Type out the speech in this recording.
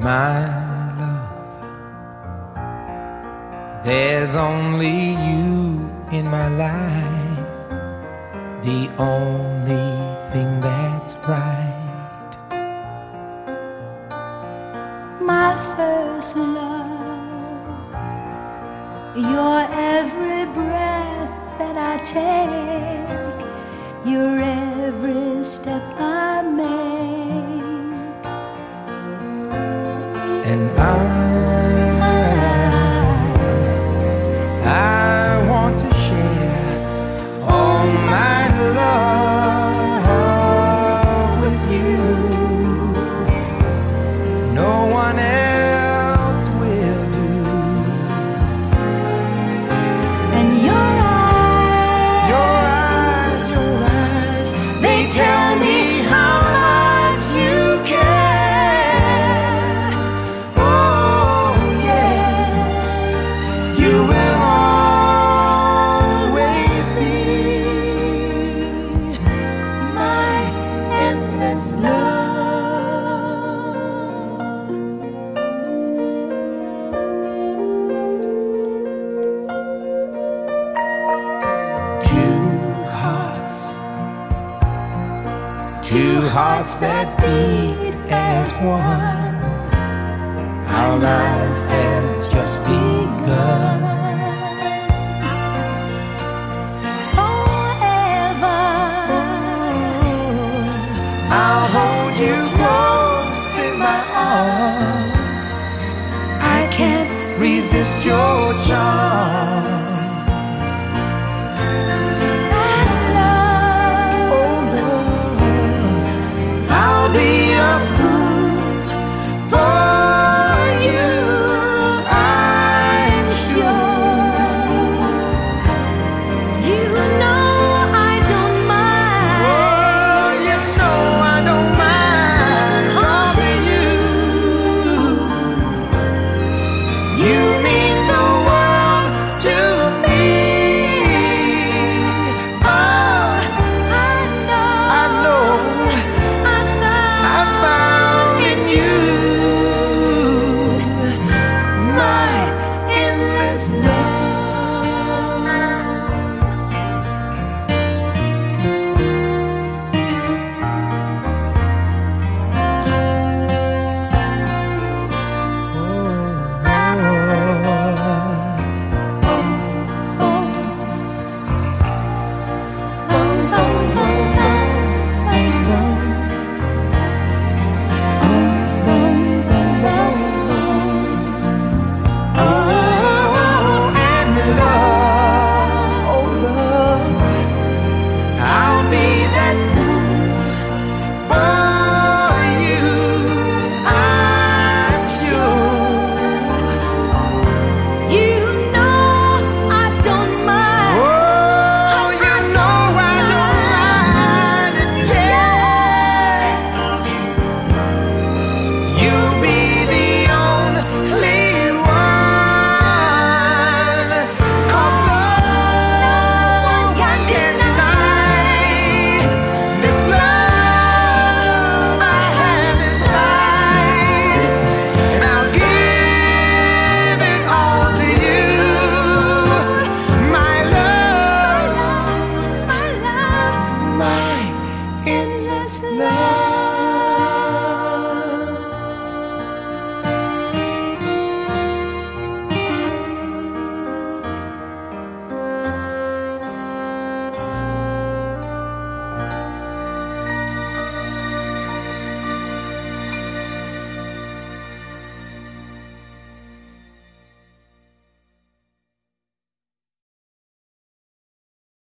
My love, there's only you in my life, the only thing that's right. My first love, your every breath that I take, your every step I make. And I want to share all my love with you. No one else will do. And your eyes, they tell me how much you care. Oh yes, you will always be my endless love. Two hearts that beat as one. Our lives have just begun.